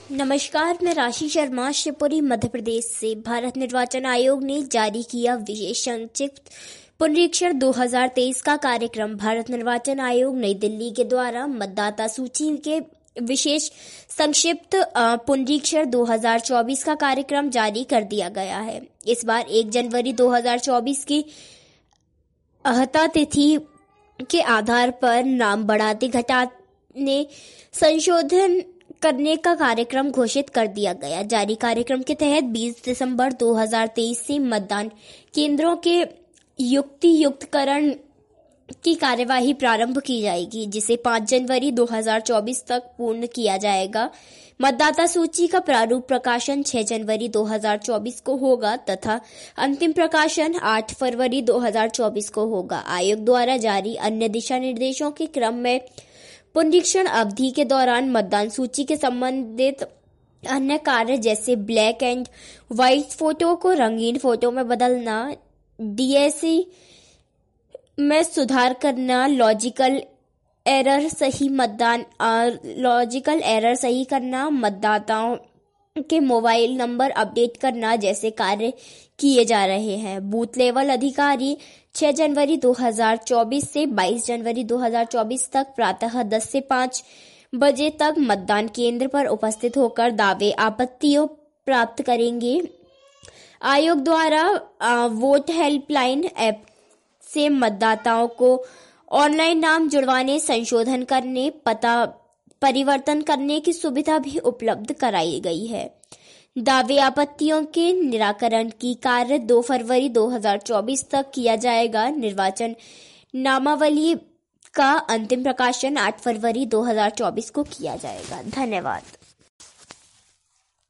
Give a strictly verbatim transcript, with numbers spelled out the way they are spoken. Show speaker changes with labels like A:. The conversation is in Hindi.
A: नमस्कार, मैं राशि शर्मा शिवपुरी मध्य प्रदेश से। भारत निर्वाचन आयोग ने जारी किया विशेष संक्षिप्त पुनरीक्षण दो हज़ार तेईस का कार्यक्रम। भारत निर्वाचन आयोग नई दिल्ली के द्वारा मतदाता सूची के विशेष संक्षिप्त पुनरीक्षण दो हज़ार चौबीस का कार्यक्रम जारी कर दिया गया है। इस बार एक जनवरी दो हज़ार चौबीस की अहता तिथि के आधार पर नाम बढ़ाते घटाने संशोधन करने का कार्यक्रम घोषित कर दिया गया। जारी कार्यक्रम के तहत बीस दिसंबर दो हज़ार तेईस से मतदान केंद्रों के युक्तियुक्तकरण की कार्यवाही प्रारंभ की जाएगी, जिसे पाँच जनवरी दो हज़ार चौबीस तक पूर्ण किया जाएगा। मतदाता सूची का प्रारूप प्रकाशन छह जनवरी दो हज़ार चौबीस को होगा तथा अंतिम प्रकाशन आठ फरवरी दो हज़ार चौबीस को होगा। आयोग द्वारा जारी अन्य दिशा निर्देशों के क्रम में पुनरीक्षण अवधि के दौरान मतदान सूची के संबंधित अन्य कार्य जैसे ब्लैक एंड व्हाइट फोटो को रंगीन फोटो में बदलना, डीएसी में सुधार करना, लॉजिकल एरर सही मतदान लॉजिकल एरर सही करना, मतदाताओं के मोबाइल नंबर अपडेट करना जैसे कार्य किए जा रहे हैं। बूथ लेवल अधिकारी छह जनवरी दो हज़ार चौबीस से बाईस जनवरी दो हज़ार चौबीस तक प्रातः दस से पाँच बजे तक मतदान केंद्र पर उपस्थित होकर दावे आपत्तियों प्राप्त करेंगे। आयोग द्वारा वोट हेल्पलाइन ऐप से मतदाताओं को ऑनलाइन नाम जुड़वाने, संशोधन करने, पता परिवर्तन करने की सुविधा भी उपलब्ध कराई गई है। दावे आपत्तियों के निराकरण की कार्य दो फरवरी दो हज़ार चौबीस तक किया जाएगा। निर्वाचन नामावली का अंतिम प्रकाशन आठ फरवरी दो हज़ार चौबीस को किया जाएगा। धन्यवाद।